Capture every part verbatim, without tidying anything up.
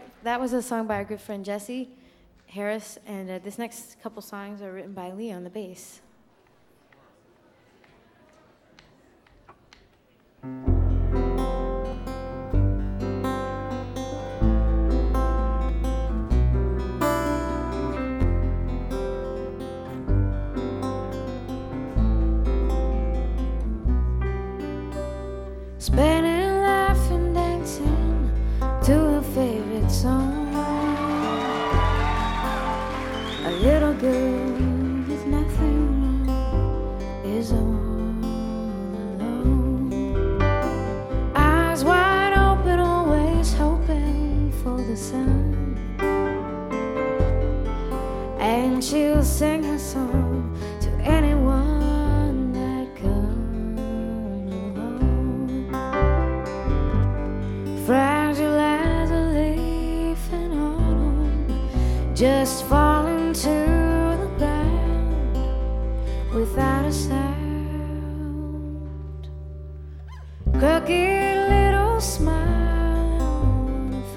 that was a song by our good friend Jesse Harris, and uh, this next couple songs are written by Lee on the bass. Spinning, laughing, dancing to her favorite song. A little girl with nothing wrong is all alone. Eyes wide open, always hoping for the sun. And she'll sing her song to anyone that comes along. Fragile as a leaf in autumn, just falling to the ground without a sound. Crooked little smile on her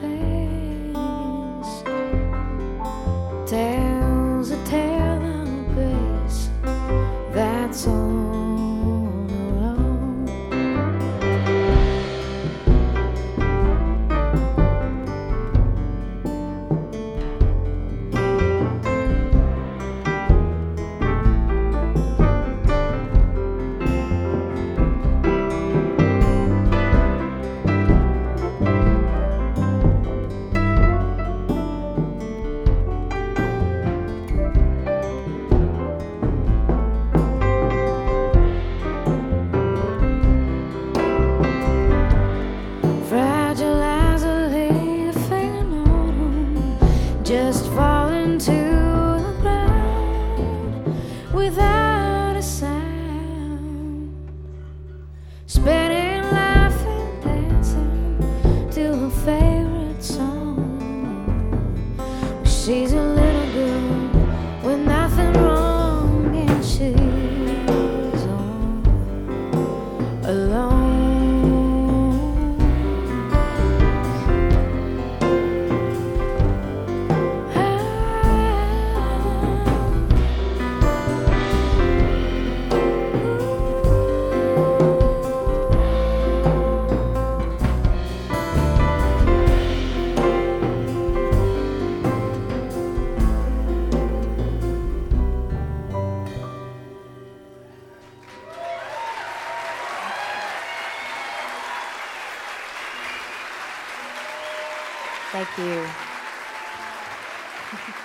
face tells a tale of grace that's all her own. Fragile as a leaf in autumn, just falling to the ground without a sound. Spinning, laughing, dancing to her favorite song. She's a little girl with nothing wrong, and she's all alone. Thank you.